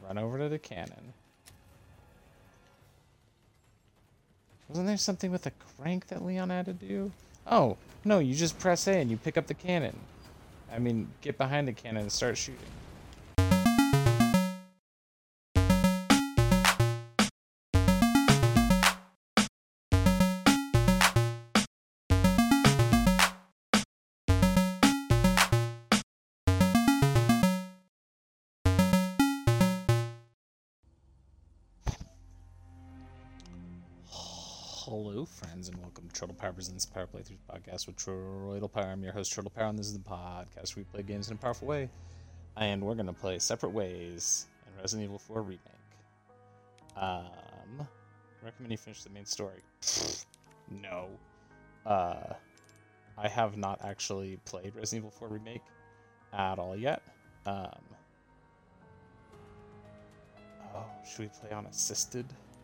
Run over to the cannon. Wasn't there something with a crank that Leon had to do? Oh, no, you just press A and you pick up the cannon. I mean, get behind the cannon and start shooting. Hello, friends, and welcome to Turtle Power Presents Power Playthroughs podcast with Turtle Power. I'm your host, Turtle Power, and this is the podcast where we play games in a powerful way. And we're going to play Separate Ways in Resident Evil 4 Remake. Recommend you finish the main story. No. I have not actually played Resident Evil 4 Remake at all yet. Oh, should we play on assisted?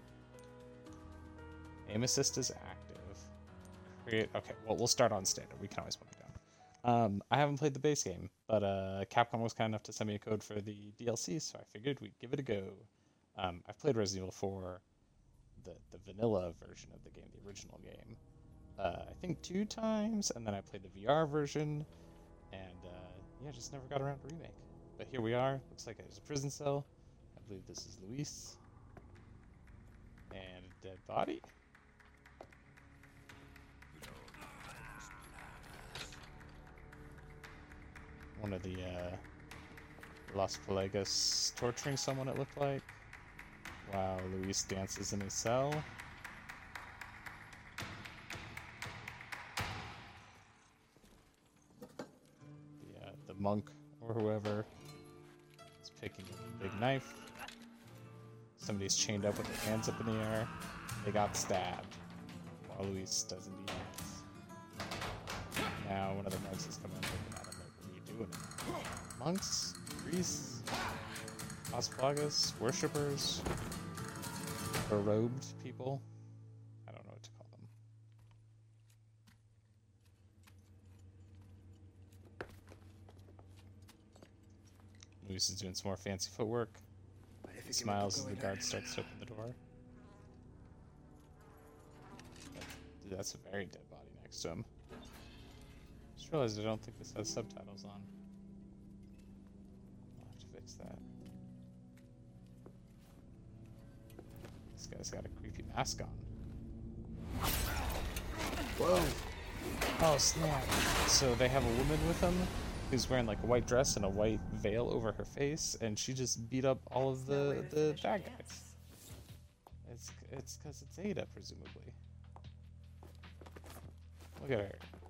Aim assist is active. Okay, well, we'll start on standard. We can always put it down. I haven't played the base game, but Capcom was kind enough to send me a code for the DLC, so I figured we'd give it a go. I've played Resident Evil 4, the vanilla version of the game, the original game, I think 2 times, and then I played the VR version, and yeah, just never got around to remake. But here we are. Looks like there's a prison cell. I believe this is Luis. And a dead body. One of the Las Plagas torturing someone, it looked like. Wow, Luis dances in his cell. The monk or whoever is picking up a big knife. Somebody's chained up with their hands up in the air. They got stabbed while Luis does indeed dance. Now one of the monks is coming and looking at him like, what are you doing? Monks? Priests? Las Plagas? Worshippers? Robed people? I don't know what to call them. Luis is doing some more fancy footwork. He smiles as the guard starts to open the door. Dude, that's a very dead body next to him. Just realized I don't think this has subtitles on. I'll have to fix that. This guy's got a creepy mask on. Whoa! Oh snap! So they have a woman with them who's wearing like a white dress and a white veil over her face, and she just beat up all of the bad guys. It's because it's Ada, presumably. Look at her.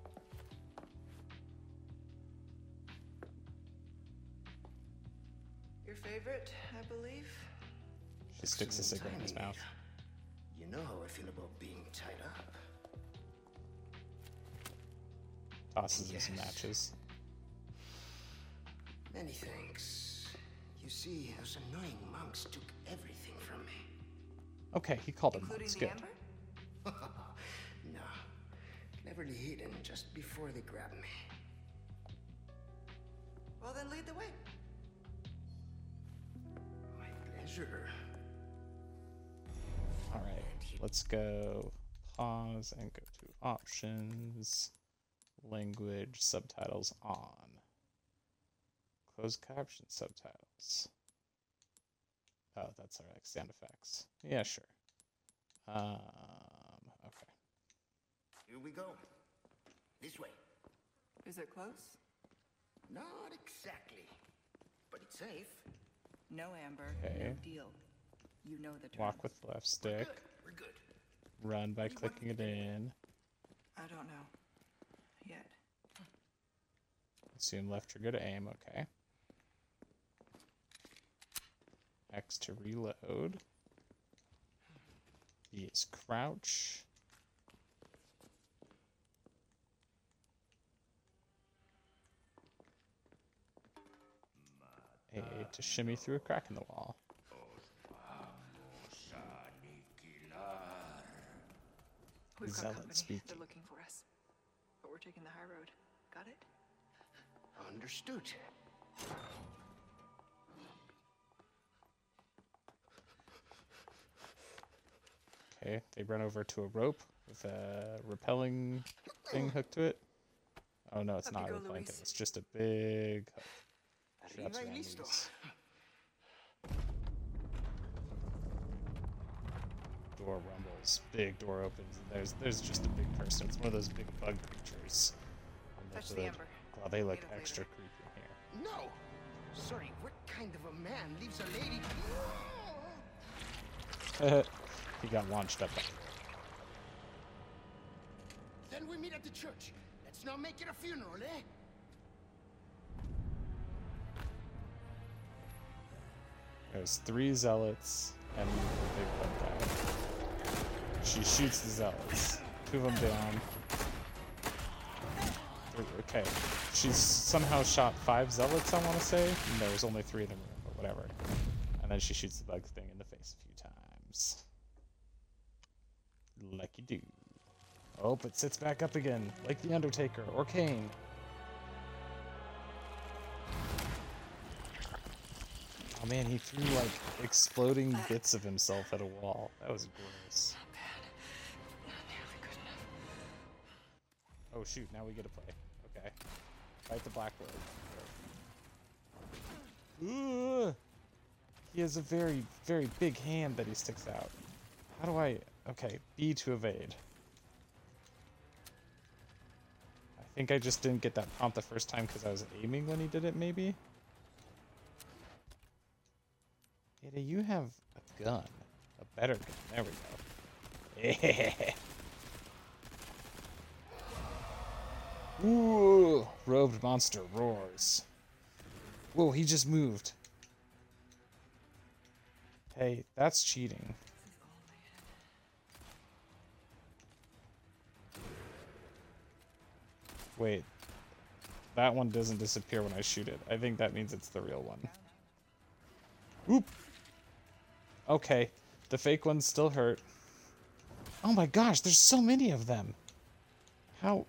Your favorite, I believe? She sticks a cigarette in his mouth. You know how I feel about being tied up. Tosses in some matches. Many thanks. You see, those annoying monks took everything from me. Okay, he called him Including monks. the Good. amber? No. Cleverly hidden just before they grabbed me. Well, then lead the way. My pleasure. Alright, let's go pause and go to options, language, subtitles on. Closed caption subtitles. Oh, that's our sound effects. Yeah, sure. Okay. Here we go. This way. Is it close? Not exactly, but it's safe. No, Amber. Okay. No deal. You know the terms. Walk with left stick. We're good. Run by clicking it in. I don't know. Yet. Assume left trigger to aim. Okay. X to reload. B is crouch. A to shimmy through a crack in the wall. We've got Zealot company. speaking. They're looking for us. But we're taking the high road. Got it? Understood. Okay, they run over to a rope with a repelling thing hooked to it. Oh no, it's Up you not a go, repelling thing. Luis. It's just a big hook. Wraps Arriba y around listo. these. Door rumbles. Big door opens, and there's just a big person. It's one of those big bug creatures on Touch the the hood. ember. Wow, they look Meet up extra later. creepy in here. No! Sorry, what kind of a man leaves a lady? He got launched up. Then we meet at the church. Let's not make it a funeral, eh? There's 3 zealots and the big bug guy. She shoots the zealots. 2 of them down. Okay, she's somehow shot 5 zealots, I want to say. And there was only 3 in the room, but whatever. And then she shoots the bug thing in the face a few times. Like you do. Oh, it sits back up again, like the Undertaker or Kane. Oh man, he threw like exploding bits of himself at a wall. That was gross. Not bad. Not nearly good enough. Oh shoot, now we get to play. Okay. Fight the Black Road. Ugh. He has a very, very big hand that he sticks out. How do I... Okay, B to evade. I think I just didn't get that prompt the first time because I was aiming when he did it, maybe? Ada, you have a gun. A better gun. There we go. Ooh! Robed monster roars. Whoa, he just moved. Hey, that's cheating. Wait. That one doesn't disappear when I shoot it. I think that means it's the real one. Oop! Okay. The fake ones still hurt. Oh my gosh, there's so many of them! How...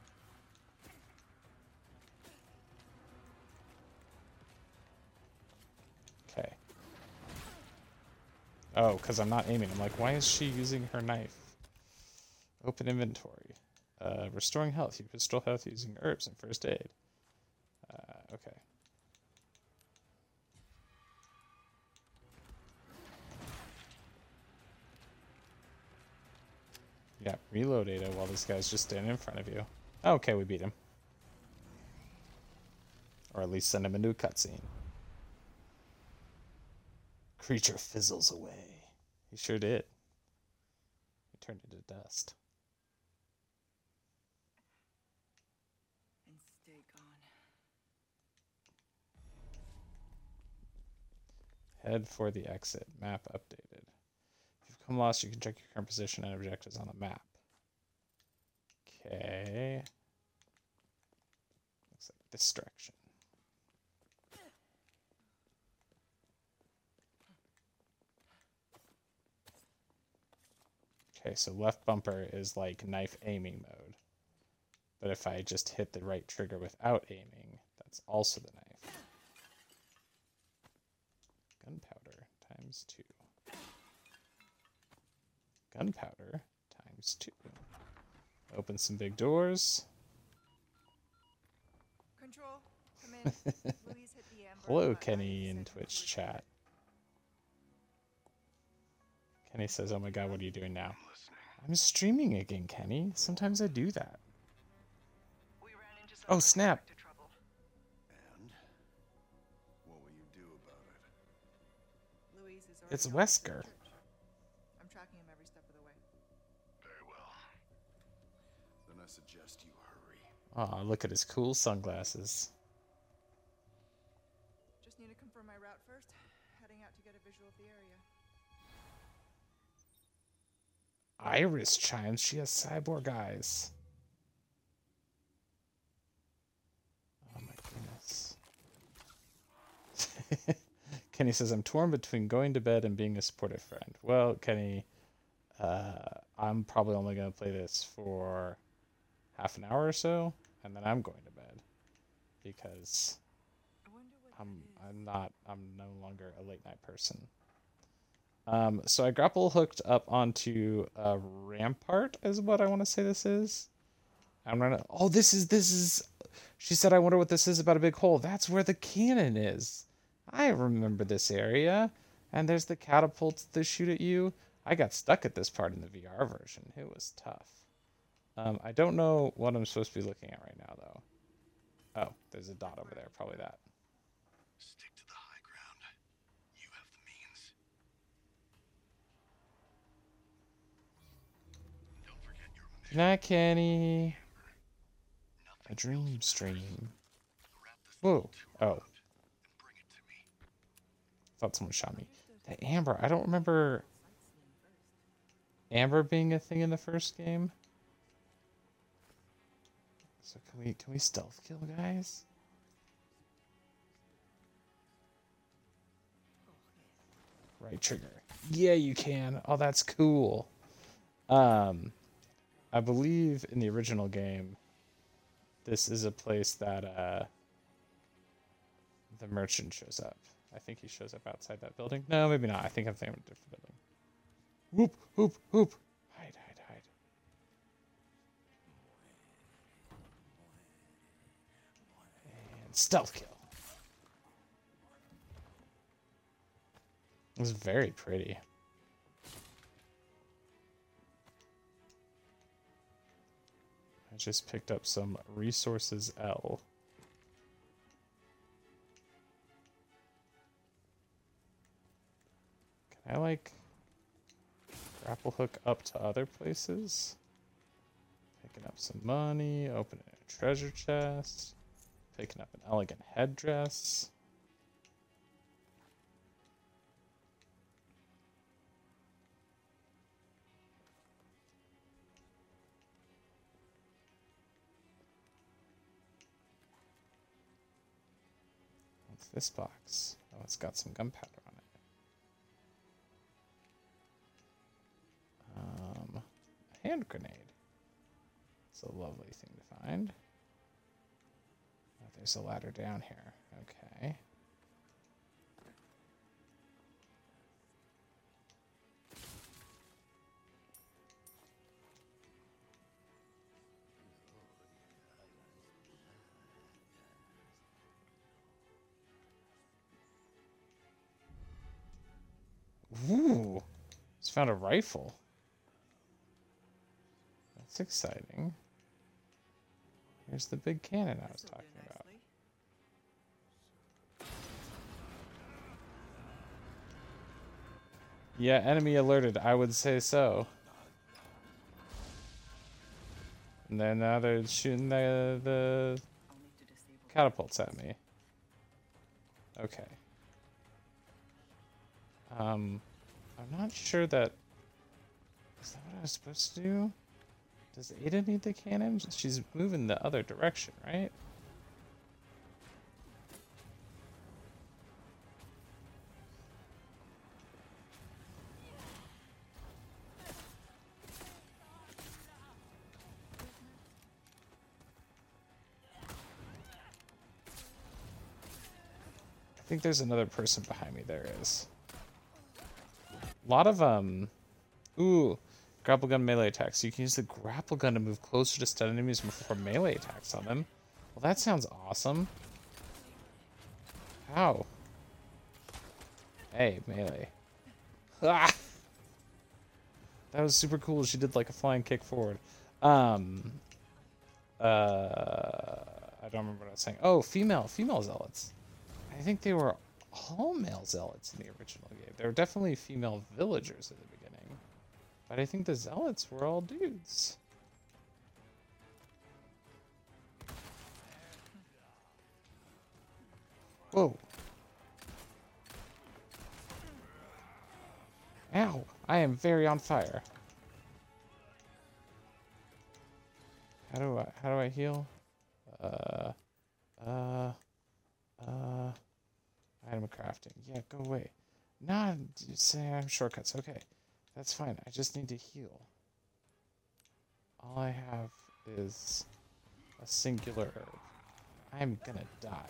Okay. Oh, because I'm not aiming. I'm like, why is she using her knife? Open inventory. Restoring health. You restore health using herbs and first aid. Okay. Yeah, reload Ada while this guy's just standing in front of you. Okay, we beat him. Or at least send him a new cutscene. Creature fizzles away. He sure did. He turned into dust. And stay gone. Head for the exit. Map updated. If you've come lost, you can check your current position and objectives on the map. Okay. Looks like this direction. Okay, so left bumper is like knife aiming mode. But if I just hit the right trigger without aiming, that's also the knife. Gunpowder times 2. Gunpowder times 2. Open some big doors. Control, come in. Louise hit the amber. Hello, but Kenny 90 in seconds Twitch was chat. dead. Kenny says, oh my god, what are you doing now? I'm streaming again, Kenny. Sometimes I do that. We ran into some Oh, snap. unexpected trouble. And what will you do about it? Louise is already It's on his way to Wesker. church. I'm tracking him every step of the way. Very well. Then I suggest you hurry. Aw, look at his cool sunglasses. Just need to confirm my route first. Heading out to get a visual of the area. Iris chimes. She has cyborg eyes. Oh my goodness. Kenny says, I'm torn between going to bed and being a supportive friend. Well, Kenny, I'm probably only going to play this for half an hour or so, and then I'm going to bed. Because I wonder what that is. I'm no longer a late night person. So I grapple hooked up onto a rampart, is what I want to say this is. I'm gonna. Oh, this is. She said, "I wonder what this is about a big hole." That's where the cannon is. I remember this area, and there's the catapults that shoot at you. I got stuck at this part in the VR version. It was tough. I don't know what I'm supposed to be looking at right now, though. Oh, there's a dot over there. Probably that. Stick to the high ground. You have the means. Don't forget your mission. Good night, Kenny. A Nothing dream else stream. matters. Wrap this Whoa. little tube Oh. around and bring it to me. Thought someone shot me. The amber. I don't remember amber being a thing in the first game. So can we stealth kill, guys? Right trigger. Yeah, you can. Oh, that's cool. I believe in the original game, this is a place that the merchant shows up. I think he shows up outside that building. No, maybe not. I think I'm thinking of a different building. Whoop, whoop, whoop. Hide, hide, hide. And stealth kill. It was very pretty. I just picked up some resources L. Can I, like, grapple hook up to other places? Picking up some money, opening a treasure chest, picking up an elegant headdress. What's this box? Oh, it's got some gunpowder on it. A hand grenade. It's a lovely thing to find. Oh, there's a ladder down here. Okay. Ooh, just found a rifle. That's exciting. Here's the big cannon I was talking about. Yeah, enemy alerted. I would say so. And then now they're shooting the catapults at me. Okay. I'm not sure that... Is that what I was supposed to do? Does Ada need the cannon? She's moving the other direction, right? I think there's another person behind me. There is. A lot of, ooh, grapple gun melee attacks. So you can use the grapple gun to move closer to stun enemies before melee attacks on them. Well, that sounds awesome. How? Hey, melee. Ah! That was super cool. She did like a flying kick forward. I don't remember what I was saying. Oh, female zealots. I think they were all male zealots in the original game. There were definitely female villagers at the beginning, but I think the zealots were all dudes. Whoa. Ow, I am very on fire. How do I heal? Item crafting. Yeah, go away. Nah, say I'm shortcuts. Okay, that's fine. I just need to heal. All I have is a singular herb. I'm gonna die.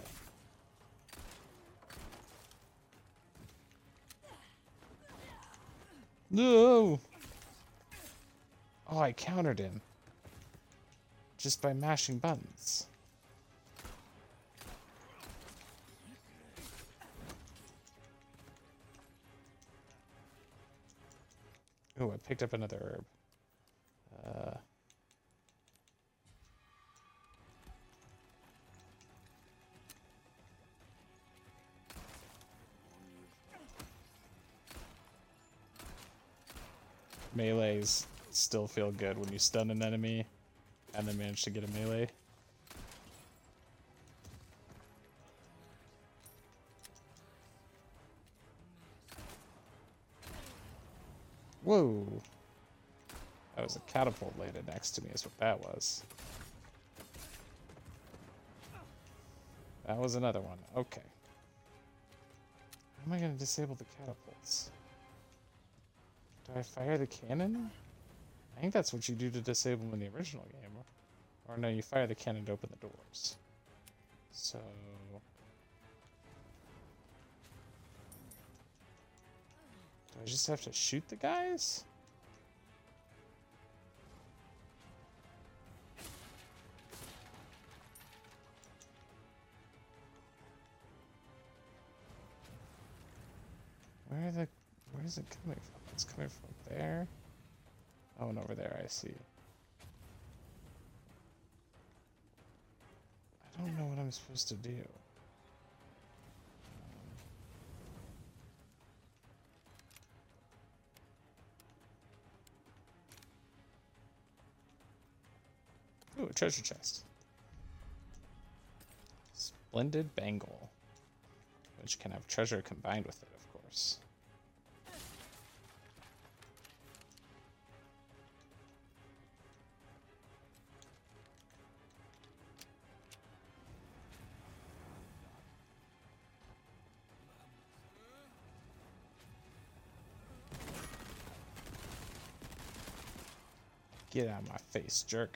No! Oh, I countered him. Just by mashing buttons. Oh, I picked up another herb. Melees still feel good when you stun an enemy and then manage to get a melee. Whoa! That was a catapult landed next to me is what that was. That was another one. Okay. How am I going to disable the catapults? Do I fire the cannon? I think that's what you do to disable them in the original game. Or no, you fire the cannon to open the doors. So... do I just have to shoot the guys? Where is it coming from? It's coming from there. Oh, and over there, I see. I don't know what I'm supposed to do. Ooh, a treasure chest. Splendid bangle. Which can have treasure combined with it, of course. Get out of my face, jerk.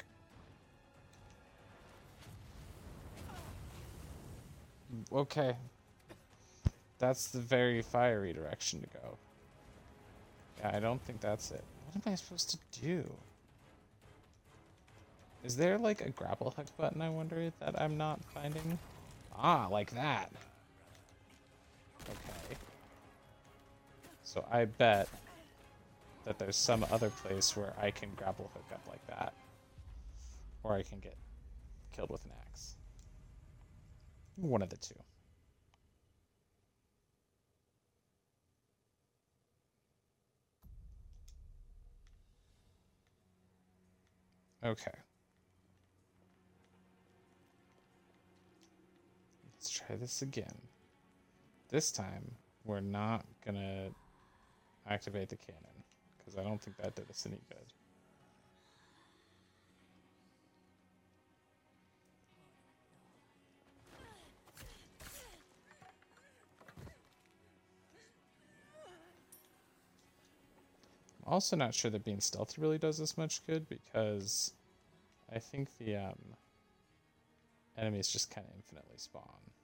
Okay. That's the very fiery direction to go. Yeah, I don't think that's it. What am I supposed to do? Is there like a grapple hook button, I wonder, that I'm not finding? Ah, like that. Okay. So I bet that there's some other place where I can grapple hook up like that. Or I can get killed with an axe. One of the two. Okay. Let's try this again. This time, we're not gonna activate the cannon, because I don't think that did us any good. I'm also not sure that being stealthy really does this much good, because I think the enemies just kind of infinitely spawn.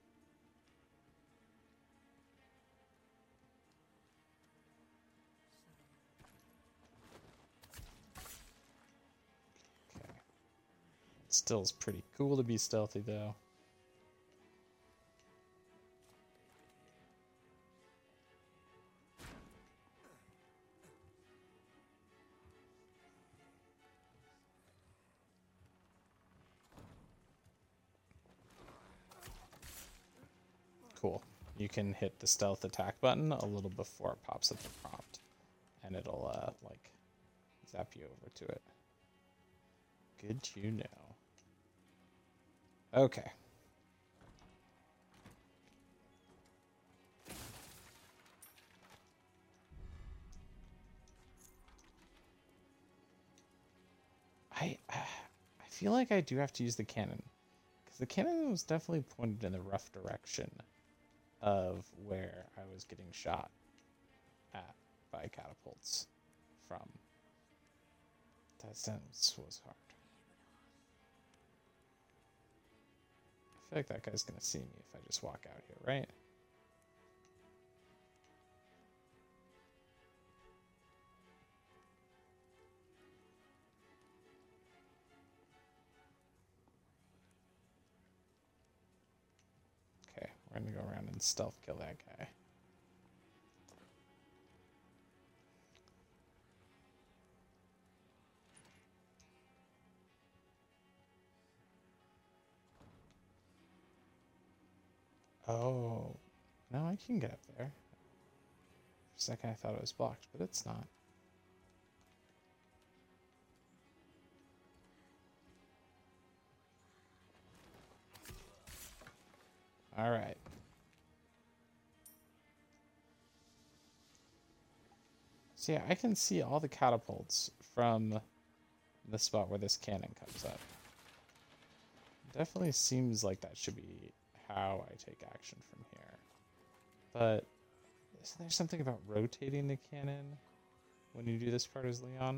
Okay. It still is pretty cool to be stealthy, though. Cool. You can hit the stealth attack button a little before it pops up the prompt, and it'll like zap you over to it. Good to know. Okay. I feel like I do have to use the cannon, because the cannon was definitely pointed in the rough direction of where I was getting shot at by catapults from. That sentence was hard. I feel like that guy's gonna see me if I just walk out here, right? We're gonna go around and stealth kill that guy. Oh, no, I can get up there. For a second I thought it was blocked, but it's not. Alright. So yeah, I can see all the catapults from the spot where this cannon comes up. Definitely seems like that should be how I take action from here. But isn't there something about rotating the cannon when you do this part as Leon?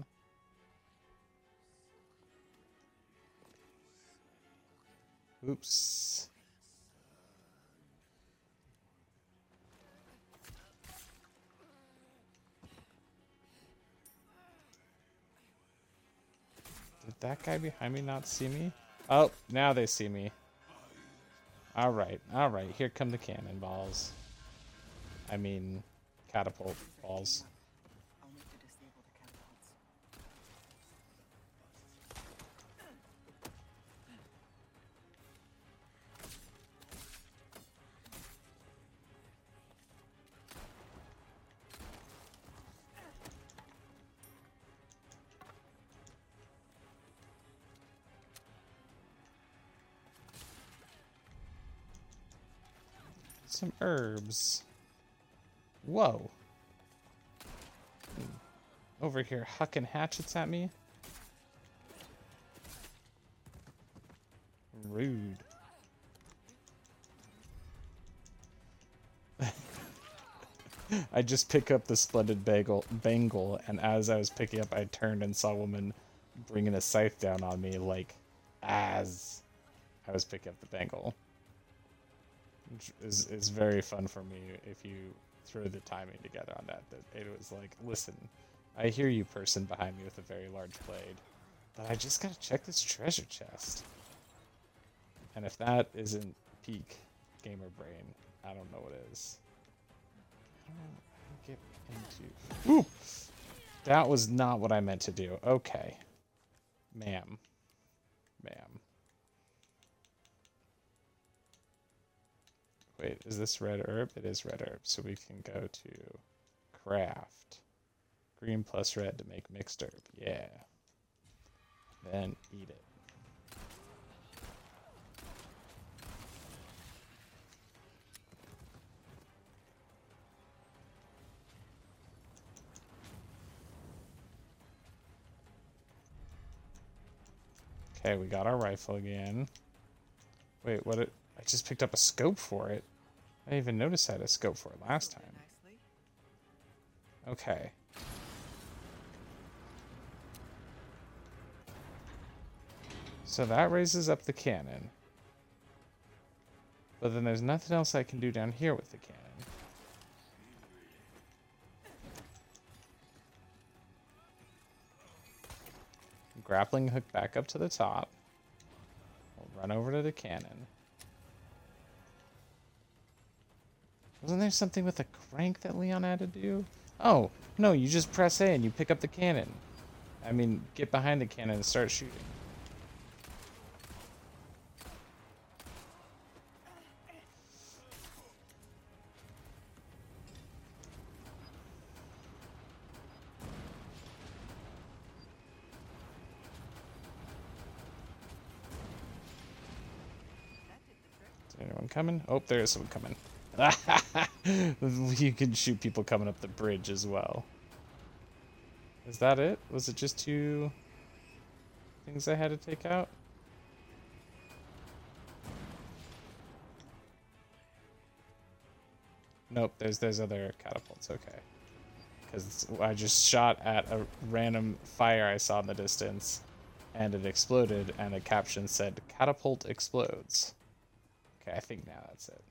Oops. Did that guy behind me not see me? Oh, now they see me. Alright, alright, here come the cannonballs. I mean, catapult balls. Only to disable the catapults. Some herbs. Whoa. Over here hucking hatchets at me. Rude. I just pick up the splendid bangle, and as I was picking up, I turned and saw a woman bringing a scythe down on me, like, as I was picking up the bangle. Which is very fun for me if you throw the timing together on that. That it was like, listen, I hear you, person behind me with a very large blade, but I just gotta check this treasure chest. And if that isn't peak gamer brain, I don't know what is. I don't know how to get into. Ooh, that was not what I meant to do. Okay, ma'am. Wait, is this red herb? It is red herb, so we can go to craft. Green plus red to make mixed herb. Yeah. Then eat it. Okay, we got our rifle again. Wait, what? I just picked up a scope for it. I didn't even notice I had a scope for it last time. Okay. So that raises up the cannon. But then there's nothing else I can do down here with the cannon. Grappling hook back up to the top. We'll run over to the cannon. Wasn't there something with a crank that Leon had to do? Oh, no, you just press A and you pick up the cannon. I mean, get behind the cannon and start shooting. Is anyone coming? Oh, there is someone coming. You can shoot people coming up the bridge as well. Is that it? Was it just 2 things I had to take out? Nope, there's other catapults, okay. Because I just shot at a random fire I saw in the distance, and it exploded, and a caption said, "Catapult explodes." Okay, I think now that's it.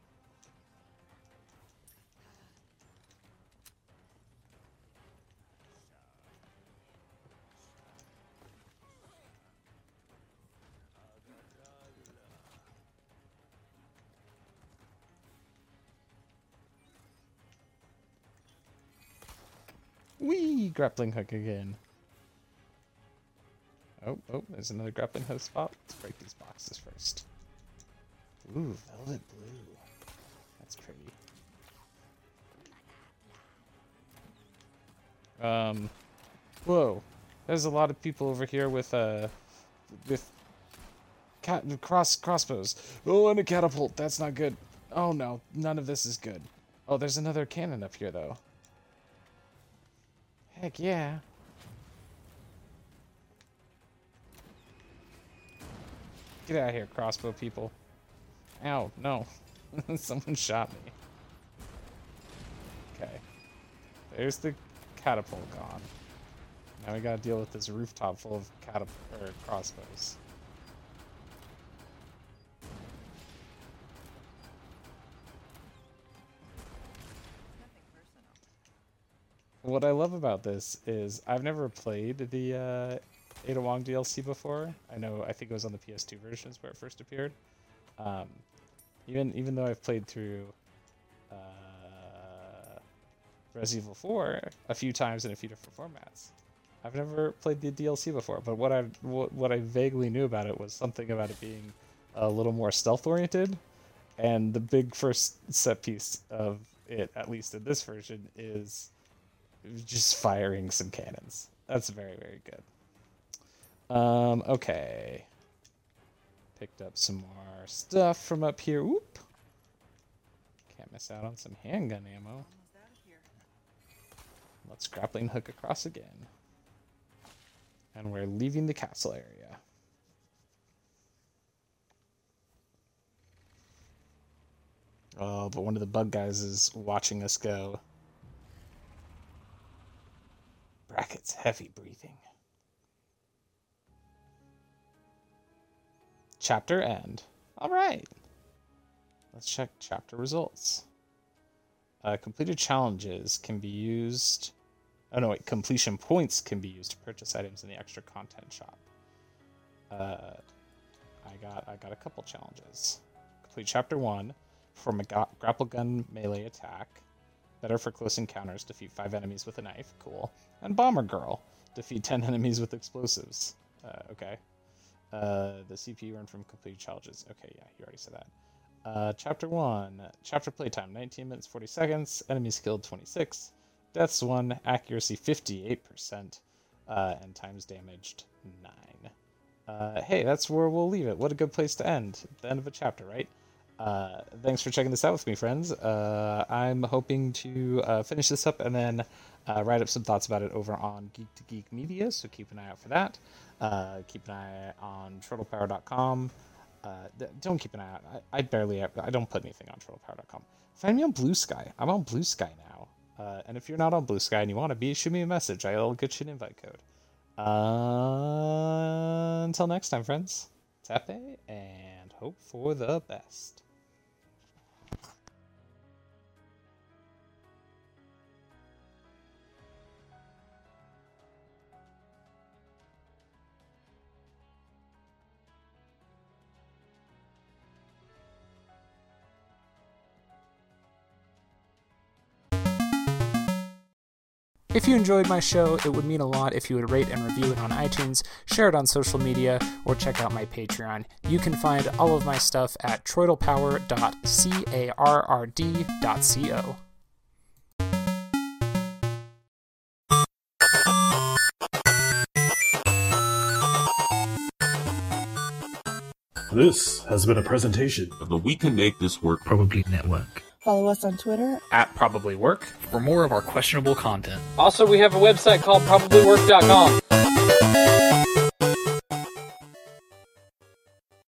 Whee! Grappling hook again. Oh, there's another grappling hook spot. Let's break these boxes first. Ooh, velvet blue. That's pretty. Whoa. There's a lot of people over here with crossbows. Oh, and a catapult. That's not good. Oh no, none of this is good. Oh, there's another cannon up here though. Heck yeah. Get out of here, crossbow people. Ow, no. Someone shot me. Okay. There's the catapult gone. Now we gotta deal with this rooftop full of crossbows. What I love about this is I've never played the Ada Wong DLC before. I think it was on the PS2 version is where it first appeared. Even though I've played through Resident Evil 4 a few times in a few different formats, I've never played the DLC before. But what I vaguely knew about it was something about it being a little more stealth oriented, and the big first set piece of it, at least in this version, is just firing some cannons. That's very, very good. Okay. Picked up some more stuff from up here. Oop. Can't miss out on some handgun ammo. Let's grappling hook across again. And we're leaving the castle area. Oh, but one of the bug guys is watching us go. Brackets heavy breathing. Chapter end. Alright. Let's check chapter results. Completed challenges can be used... Oh no, wait. Completion points can be used to purchase items in the extra content shop. I got a couple challenges. Complete chapter 1. Perform a grapple gun melee attack. Better for close encounters. Defeat 5 enemies with a knife. Cool. And Bomber Girl. Defeat 10 enemies with explosives. Okay. The CPU earned from completed challenges. Okay, yeah, you already said that. Chapter 1. Chapter playtime, 19 minutes, 40 seconds. Enemies killed, 26. Deaths 1. Accuracy, 58%. And times damaged, 9. Hey, that's where we'll leave it. What a good place to end. The end of a chapter, right? Thanks for checking this out with me, friends. I'm hoping to finish this up and then write up some thoughts about it over on Geek to Geek Media, so keep an eye out for that. Keep an eye on turtlepower.com. Don't keep an eye out. I don't put anything on turtlepower.com. Find me on Blue Sky. I'm on Blue Sky now. And if you're not on Blue Sky and you want to be, shoot me a message. I'll get you an invite code. Until next time, friends. Tepe, and hope for the best. If you enjoyed my show, it would mean a lot if you would rate and review it on iTunes, share it on social media, or check out my Patreon. You can find all of my stuff at troidalpower.carrd.co. This has been a presentation of the We Can Make This Work Probably Network. Follow us on Twitter @ProbablyWork for more of our questionable content. Also, we have a website called probablywork.com.